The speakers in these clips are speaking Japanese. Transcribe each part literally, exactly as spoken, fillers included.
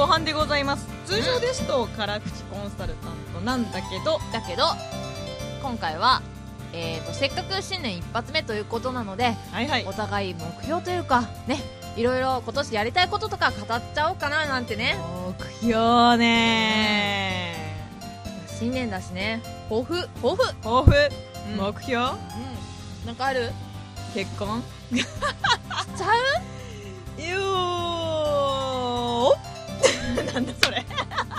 後半でございます。通常ですと辛口コンサルタントなんだけど、 だけど今回は、えー、とせっかく新年一発目ということなので、 はいはい、 お互い目標というかね、いろいろ今年やりたいこととか語っちゃおうかななんてね。 目標ねー、新年だしね、抱負抱負抱負、 うん、 目標、うん、 なんかある？ 結婚しちゃうよーなんだそれ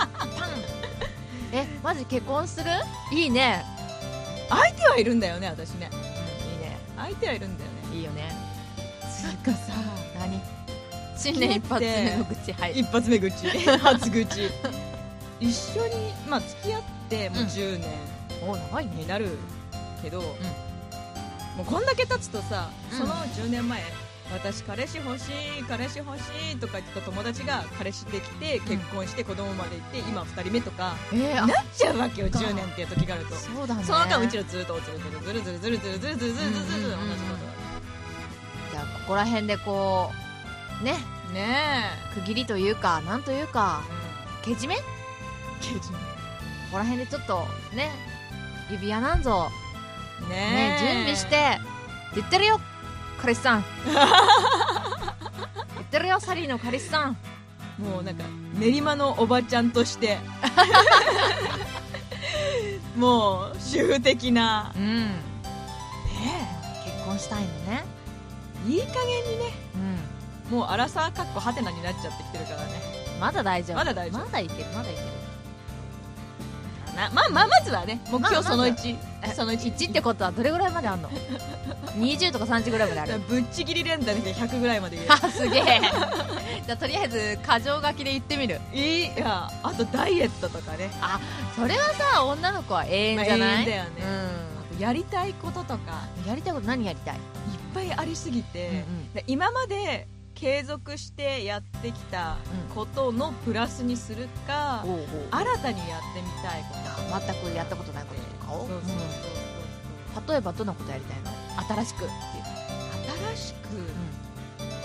え、マジ結婚する？いいね。 相手はいるんだよね、私ね、 うん、いいね。 相手はいるんだよね。 いいよね。 つうかさ、 何？新年一発目の愚痴。はい、 一発目愚痴初愚痴一緒に、まあ、付き合ってもうじゅうねん、 うん、お長いねになるけど、うん、もうこんだけ経つとさ、そのじゅうねんまえ、私彼氏欲しい彼氏欲しいとか言ってた友達が彼氏できて結婚して子供までいって今ふたりめとか、えー、なっちゃうわけよ、じゅうねんっていう時があると。 そうだね。 その間うちらずっとずるずるずるずるずるずるずるずるずるずるずる同じことだ。 じゃあここら辺でこうねねえ区切りというかなんというか、うん、けじめけじめここら辺でちょっとね指輪なんぞねね準備して言ってるよ彼氏さん言ってるよサリーの彼氏さん。 もうなんか練馬のおばちゃんとしてもう主婦的な、 うん、ねえ結婚したいのね。 いい加減にね、 うん、 もうアラサーかっこハテナになっちゃってきてるからね。 まだ大丈夫まだ大丈夫まだいけるまだいけるな。まあまあまずはね目標そのいち、 まあ、 その 1, いちってことはどれぐらいまであんのにじゅうとかさんじゅうぐらいまである。 ぶっちぎり連打でひゃくぐらいまで言える。 あすげえじゃあとりあえず箇条書きで言ってみる。 いいや、あとダイエットとかね。 あそれはさ女の子は永遠じゃない、まあ、 永遠だよね、うん、やりたいこととか。 やりたいこと何やりたい？いっぱいありすぎて、うんうん、で今まで継続してやってきたことのプラスにするか、うん、新たにやってみたいこと、 全くやったことないこととかを、 そうそうそうそう、 例えばどんなことやりたいの？新しくっていう新しく、うん、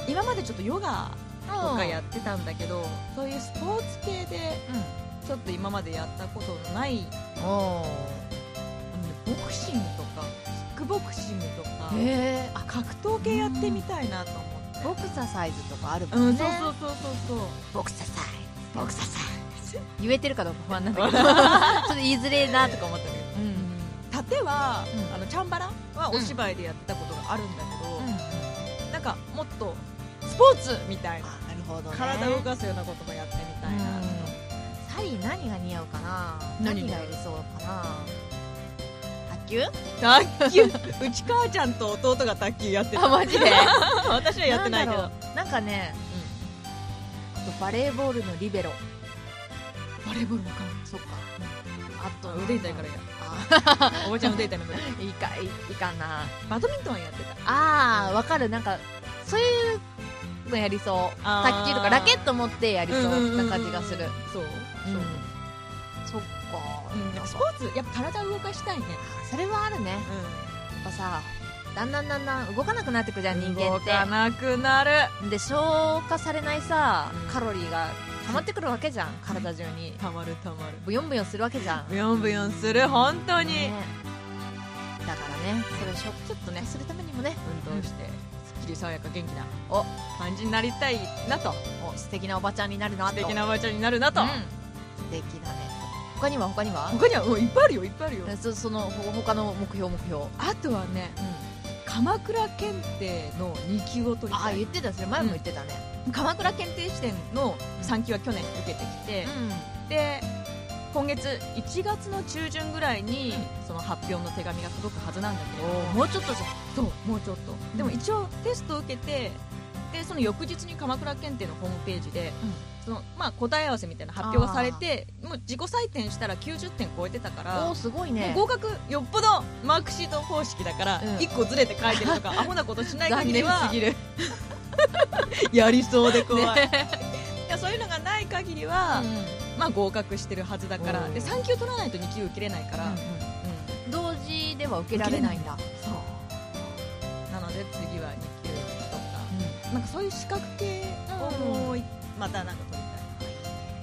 今までちょっとヨガとかやってたんだけど、そういうスポーツ系でちょっと今までやったことのない、うん、ボクシングとかキックボクシングとか、 へあ格闘系やってみたいなと思って、 うん、ボクササイズとかあるもんね、 うん、そうそうそうそうそう、 ボクササイズボクササイズ言えてるかどうか不安なんだけどちょっと言いづれえなとか思ったけど、うん、 盾は、うん、あのチャンバラはお芝居でやったことがあるんだけど、うん、なんかもっとスポーツみたいな、 あなるほどね、 体を動かすようなこともやってみたいな、うん、 サリー何が似合うかな、何がやりそうかな。卓球卓球うち母ちゃんと弟が卓球やってた。 あマジで私はやってないけど、 なんかね、うん、あとバレーボールのリベロ。 バレーボールわかんない。 そっか、うん、あと腕痛いからやおばちゃん腕痛いの無理。 いいかいいかな。 バドミントンはやってた。 あーわかる、なんかそういうのやりそう。卓球とかラケット持ってやりそうな感じがする。 そう、うん、 そっか、 うん、スポーツやっぱ体を動かしたいね。 それはあるね、うん、やっぱさだんだんだんだん動かなくなってくじゃん、人間って。 動かなくなるで消化されないさ、うん、カロリーが溜まってくるわけじゃん、体中に。 溜まる溜まる、 ブヨンブヨンするわけじゃん。 ブヨンブヨンする、本当に、ね、 だからね、それをちょっとねするためにもね、 運動して、うん、すっきり爽やか元気なお感じになりたいなと。 お素敵なおばちゃんになるなと。 素敵なおばちゃんになるなと、うん、素敵だね。他には他には他にはもういっぱいあるよ、いっぱいあるよ。 そ, その他の目標目標あとはね、うん、鎌倉検定のに級を取りたい。 あ言ってた、それ前も言ってたね、 うん、鎌倉検定試験のさん級は去年受けてきて、うん、で今月いちがつの中旬ぐらいにその発表の手紙が届くはずなんだけど、 もうちょっとじゃん。 そうもうちょっと、うん、でも一応テストを受けて、でその翌日に鎌倉検定のホームページで、うん、そのまあ、答え合わせみたいな発表がされて、もう自己採点したらきゅうじゅってん超えてたから、 おすごいね、 合格。よっぽどマークシート方式だから、うん、いっこずれて書いてるとかアホなことしない限りは残念すぎるやりそうで怖い、ね、いやそういうのがない限りは、うん、まあ、合格してるはずだから。でさん級取らないとに級受けれないから、うんうんうん、同時では受けられないんだ。 そうなので次はに級とか、うん、なんかそういう資格系をもう、うん、またなんか取りたい。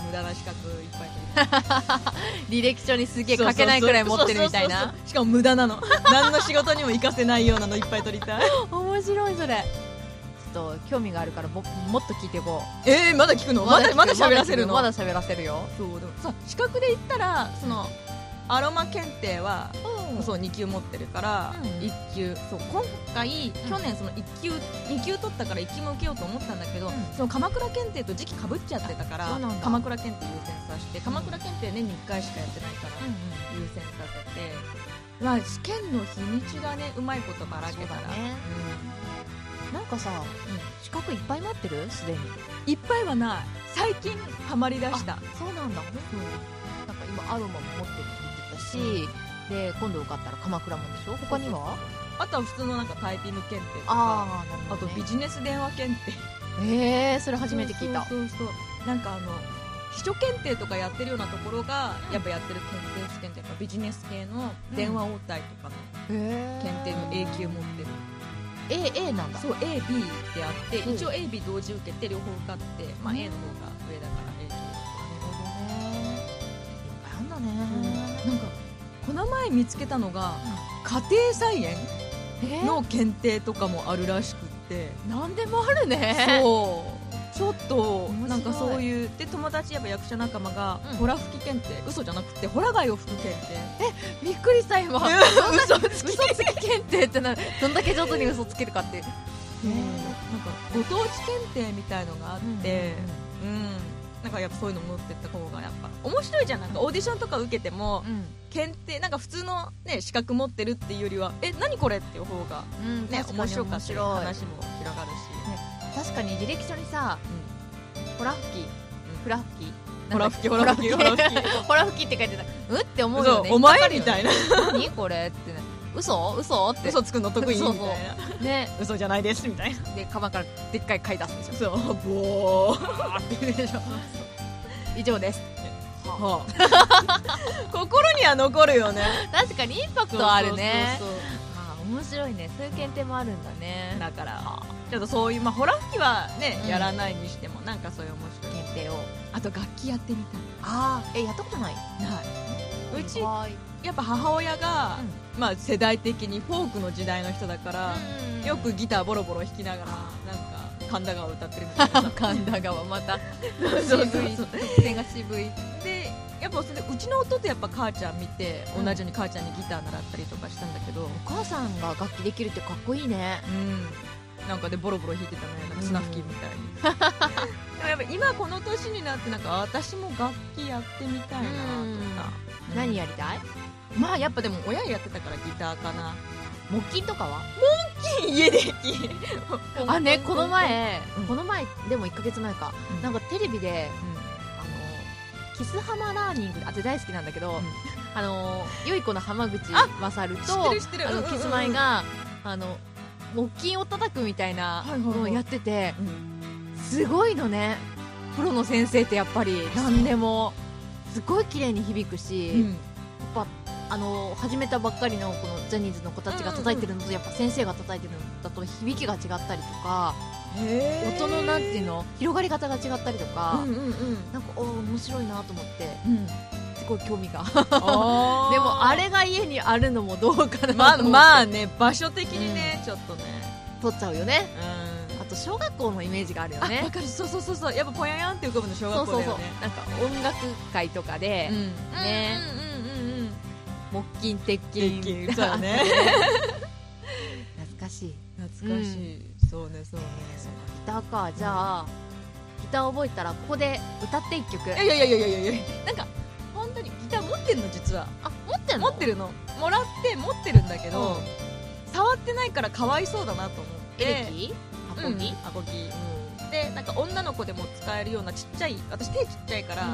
無駄な資格いっぱい取りたい。 履歴書にすげえ書けないくらい持ってるみたいな。 そうそうそうそう、しかも無駄なの何の仕事にも活かせないようなのいっぱい取りたい。 面白いそれ。ちょっと興味があるからももっと聞いていこう。 えー、まだ聞くの？まだまだ喋らせるの？ まだ喋らせるよ。 そうでもさ、資格で言ったらそのアロマ検定は、うん、そうに級持ってるから、うん、いっ級、そう今回、うん、去年そのいっ級に級取ったからいっ級も受けようと思ったんだけど、うん、その鎌倉検定と時期かぶっちゃってたから鎌倉検定優先させて、鎌倉検定年にいっかいしかやってないから、うん、優先させて、まあ試験の日にちがねうまいことばらけたら、ね、 うん、なんかさ、うん、資格いっぱい持ってる？すでにいっぱいはない。最近ハマりだした。 そうなんだ、うん、なんか今アロマも持ってるし、うん、で今度受かったら鎌倉もでしょ。他にはあとは普通のなんかタイピング検定とか、 あ, なるほど、ね、 あとビジネス電話検定。 えー、それ初めて聞いた。 そうそうそうそう、なんかあの秘書検定とかやってるようなところが、うん、やっぱやってる検定試験ってやっぱビジネス系の電話応対とかの検定の A 級持ってる、 うん、A, A なんだ。 そう A、B ってあって、うん、一応 A、B 同時受けて両方受かって、まあ、A の方が上だから A 級。 なるほどね、いっぱいあんだね、 うん、なんかこの前見つけたのが、うん、家庭菜園の検定とかもあるらしくって、 何でもあるね。 そうちょっとなんかそういうで、友達やっぱ役者仲間が、うん、ホラ吹き検定、嘘じゃなくてホラ貝を吹く検定。 え、びっくりした今。嘘つき嘘つき検定ってな、どんだけ上手に嘘つけるかっていう、 うん、なんかご当地検定みたいのがあって、うん、うんうん、なんかやっぱそういうの持ってった方がやっぱ面白いじゃん。なんかオーディションとか受けても、うん、検定なんか普通の、ね、資格持ってるっていうよりは、え何これっていう方が、うんね、面白かったり話も広がるし、ね、 確かに履歴書にさ、うん、ホラ吹き、フラ吹き、 ホラ吹きホラ吹きホラ吹きホラ吹きって書いてた。うんって思うよね。 お前みたいな何これってね、嘘嘘って嘘つくの得意みたいなね、 嘘じゃないですみたいなでカバンからでっかい貝出すでしょ。 そうボーって言うでしょ。 以上です。 はあ、心には残るよね。 確かにインパクトあるね。そうそうそうそう、はあ、面白いね。そういう検定もあるんだね。 だからちょっとそういう、まあ、ホラ吹きはね、うん、やらないにしてもなんかそういう面白い検定を、 あと楽器やってみたい。 ああ、え、やったことない？ ない。うちやっぱ母親が、うん、まあ、世代的にフォークの時代の人だから、うん、よくギターボロボロ弾きながらなんか神田川歌ってるみたいな。 神田川またそうそうそう、 特典が渋いで、やっぱそれでうちの弟とやっぱ母ちゃん見て、うん、同じように母ちゃんにギター習ったりとかしたんだけど、お母さんが楽器できるってかっこいいね。 うん、なんかでボロボロ弾いてたね、なんか砂吹きみたいに、うん、でもやっぱ今この年になってなんか私も楽器やってみたいなとか、 うん、何やりたい？ まあやっぱでも親やってたからギターかな。 木琴とかは？ 木琴家であね、この前、うん、この前でもいっかげつまえか、うん、なんかテレビで、うん、あのキスハマラーニング、あって大好きなんだけど、うん、あのよい子の浜口勝とあのキスマイが、あの木琴を叩くみたいなのをやってて、はいはいはい、すごいのね。プロの先生ってやっぱり何でもすごい綺麗に響くし、うん、やっぱあの始めたばっかりのこのジャニーズの子たちが叩いてるのと、やっぱ先生が叩いてるのだと響きが違ったりとか、音のなんていうの広がり方が違ったりとか、うんうんうん、なんかお面白いなと思って、うん、すごい興味がでもあれが家にあるのもどうかなと思って、まあ、 まあね、場所的にね、うん、ちょっとね取っちゃうよね、うん、あと小学校のイメージがあるよね。 わかる、そうそうそうそう、やっぱぽややんって浮かぶの小学校だよね。そうそうそう、 なんか音楽会とかで、うん、ね、うんうんうんうん、木琴鉄琴そうね懐かしい懐かしい、うん、そうねそうね。 ギターか。じゃあ、うん、ギター覚えたらここで歌って一曲。いやいやいやいやいやいや、なんか本当にギター持ってるの実は。 あ、持ってるの？ 持ってるの、もらって持ってるんだけど、うん、触ってないからかわいそうだなと思って。 エレキ？アコギ？ アコギ、うん、でなんか女の子でも使えるようなちっちゃい、私手ちっちゃいから、うん、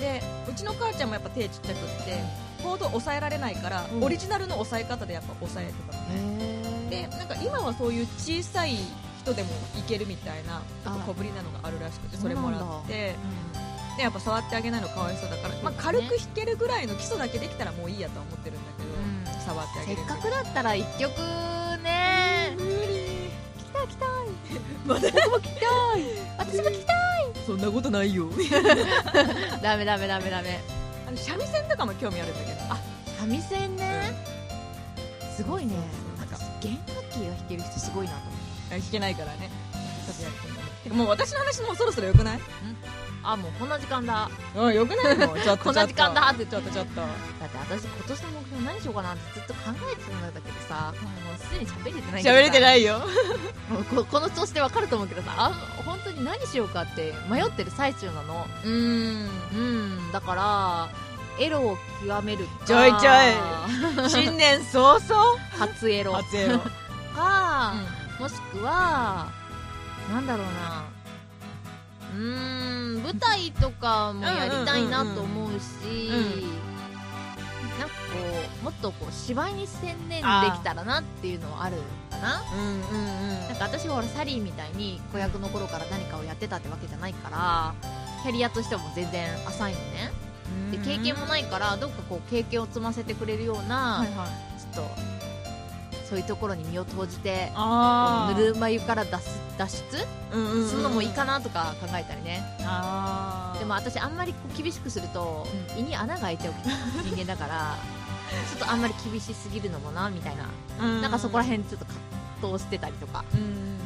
でうちの母ちゃんもやっぱ手ちっちゃくってコード押さえられないから、うん、オリジナルの押さえ方でやっぱ押さえてたのね。でなんか今はそういう小さい人でもいけるみたいな小ぶりなのがあるらしくて、それもらって、うん、でやっぱ触ってあげないのかわいそうだから、まあ、軽く弾けるぐらいの基礎だけできたらもういいやとは思ってるんだけど、うん、触ってあげる。 せっかくだったら一曲ね、 無理、 聴きたい聴きたい僕も聴きたい私も聴きたい。 そそんなことないよダメダメダメダメ。 あの三味線とかも興味あるんだけど。あ、 三味線ね、うん、すごいね。 なんか弦楽器が弾ける人すごいなと思って。 弾けないからね、ちょっとやってみた。てかもう私の話もうそろそろよくない？ あ、もうこんな時間だ。 うん、よくないのちょっとこんな時間だってちょっとちょっと。 だって私今年の目標何しようかなってずっと考えてたんだけどさ、もうすでに喋れてない。 喋れてないよこ, この調子でわかると思うけどさ、あ、本当に何しようかって迷ってる最中なの。 うーん、 うんだからエロを極めるか、 ちょいちょい新年早々 初エロ初エロか、うん、もしくはなんだろうな、うーん舞台とかもやりたいなと思うし、なんかこうもっとこう芝居に専念できたらなっていうのはあるかな。 うんうんうん。 なんか私はほらサリーみたいに子役の頃から何かをやってたってわけじゃないから、キャリアとしてはもう全然浅いのね。で経験もないからどっかこう経験を積ませてくれるような、はいはい、ちょっとそういうところに身を投じてぬるま湯から脱出するのもいいかなとか考えたりね。あでも私あんまりこう厳しくすると、うん、胃に穴が開いちゃう人間だからちょっとあんまり厳しすぎるのもなみたいな、うん、なんかそこら辺ちょっと葛藤してたりとか、うん、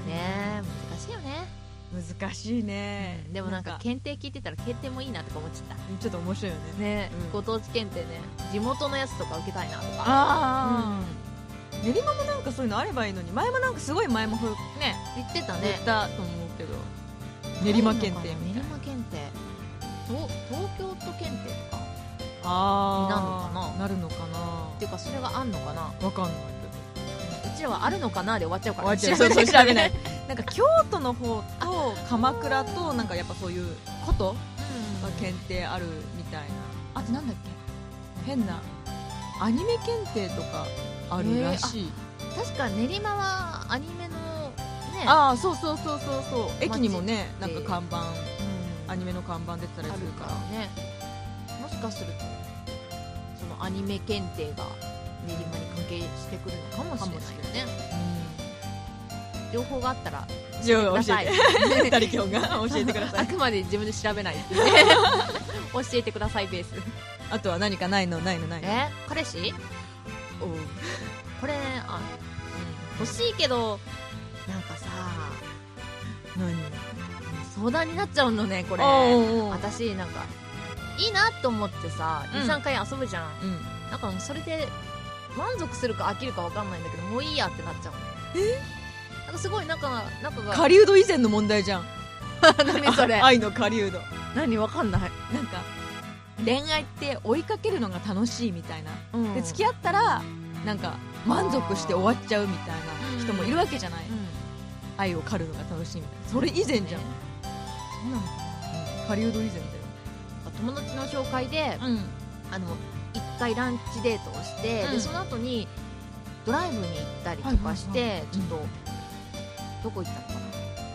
ね難しいよね。 難しいね、 うん、でもなんか検定聞いてたら検定もいいなとか思っちゃった。 ちょっと面白いよね。 ね、うん、ご当地検定ね、地元のやつとか受けたいなとか。 ああ、うん、練馬もなんかそういうのあればいいのに。前もなんかすごい前もね言ってたね。 言ったと思うけど練馬検定みたいな。 練馬検定と東京都検定とかあになるのかな。 なるのかなっていうかそれがあんのかなわかんないけど、うちらはあるのかなで終わっちゃうから、 ね、終わっちゃうそうそう調べないなんか京都の方と鎌倉となんかやっぱそういうことが検定あるみたいな。あとなんだっけ、変なアニメ検定とかあるらしい、 えー、確か練馬はアニメのね、 ああそうそうそうそうそう、駅にもねなんか看板、うん、アニメの看板出てたりするからね。もしかするとそのアニメ検定が練馬に関係してくるのかもしれないよね、うん、情報があったら教えてダリキョンが教えてくださいあくまで自分で調べないってね教えてくださいベース。 あとは何かないのないのないのえ彼氏おこれあ、うん、欲しいけどなんかさ何相談になっちゃうのねこれ。私なんかいいなと思ってさ、うん、にさんかい遊ぶじゃん、うん、なんかそれで満足するか飽きるか分かんないんだけどもういいやってなっちゃうの。えなんかすごい仲が仲が狩人以前の問題じゃん何それ愛の狩人。 何分かんない。 なんか恋愛って追いかけるのが楽しいみたいな、うん、で付き合ったらなんか満足して終わっちゃうみたいな人もいるわけじゃない、うん、愛を狩るのが楽しいみたいな。それ以前じゃん、ね、 そうなのかな。狩人以前だよ。 友達の紹介で、うん、あのいっかいランチデートをして、うん、でその後にドライブに行ったりとかして、はいはいはい、ちょっと、うん、どこ行ったのかな、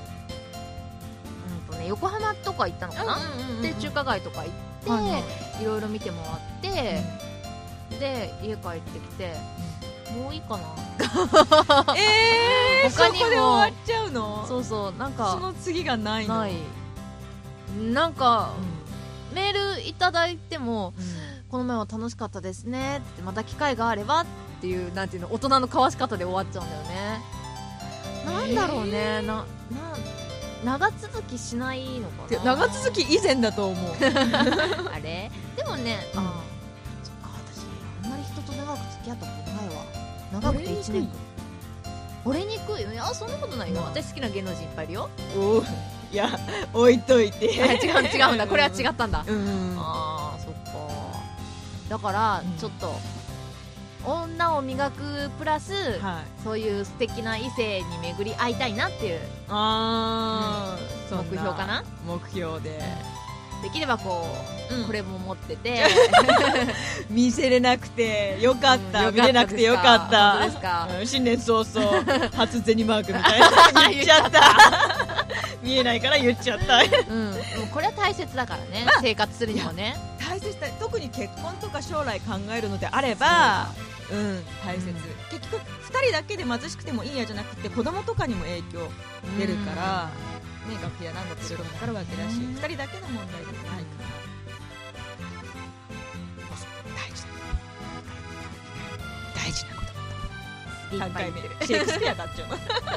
うんとね、横浜とか行ったのかな、うんうんうんうん、で中華街とか行って、はいはい、いろいろ見てもらって、うん、で家帰ってきて、うん、もういいかなえー他にもそこで終わっちゃうの。 そうそう、なんかその次がないの。 ないなんか、うん、メールいただいても、うん、この前は楽しかったですねってまた機会があればっていうなんていうの大人の交わし方で終わっちゃうんだよね。なんだろうね、なな長続きしないのかな。 長続き以前だと思うあれでもね、うん、あそっか私あんまり人と長く付き合ったことないわ。長くていちねんかん。折れにくいよね。あそんなことないよ、うん、私好きな芸能人いっぱいいるよ。 おいや置いといて違う違うんだこれは違ったんだ、 うん、 あーそっか。だから、うん、ちょっと女を磨くプラス、はい、そういう素敵な異性に巡り会いたいなっていうあ、うん、目標かな。 目標でできればこう、うん、これも持ってて見せれなくてよかった、うん、見れなくてよかった。 本当ですか、 うん、新年早々初銭マークみたいな言っちゃった見えないから言っちゃった、 うん、もうこれは大切だからね、まあ、生活するにもね大切だ。特に結婚とか将来考えるのであればう、うん、大切、うん、結局ふたりだけで貧しくてもいいやじゃなくて子供とかにも影響出るから、 学費やなんだっていろいろかかるわけだし、ふたりだけの問題でもないから、大事大事なことさんかいめシェイクスピアだっちゅうの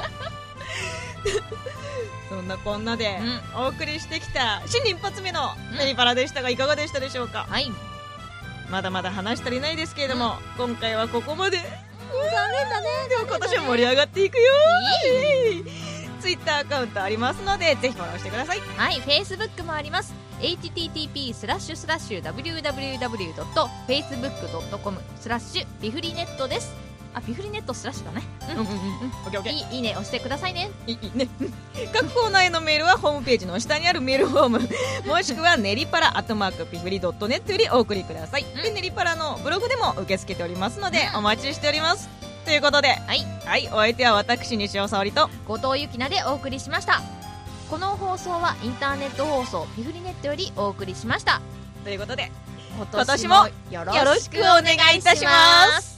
そんなこんなでお送りしてきた新年一発目のメリパラでしたが、いかがでしたでしょうか。 はい、 まだまだ話足りないですけれども、うん、今回はここまで。 残念だね。 でも今年は盛り上がっていくよ。ツイッターアカウントありますのでぜひフォローしてください。 はい、フェイスブックもあります。 エイチティーティーピースラッシュスラッシュダブリューダブリューダブリュードットフェイスブックドットコムスラッシュピフリネットです。あ、ピフリネットスラッシュだね。うんうんうん、オッケーオッケー。いい、いいね押してくださいね。 いいね。各コーナーへのメールはホームページの下にあるメールフォームもしくはネリパラアットマークピフリドットネットよりお送りください、うん、でネリパラのブログでも受け付けておりますので、うん、お待ちしております。ということで、はい、はい、お相手は私西尾沙織と後藤ゆきなでお送りしました。この放送はインターネット放送ピフリネットよりお送りしました。 ということで今年もよろしくお願いいたします。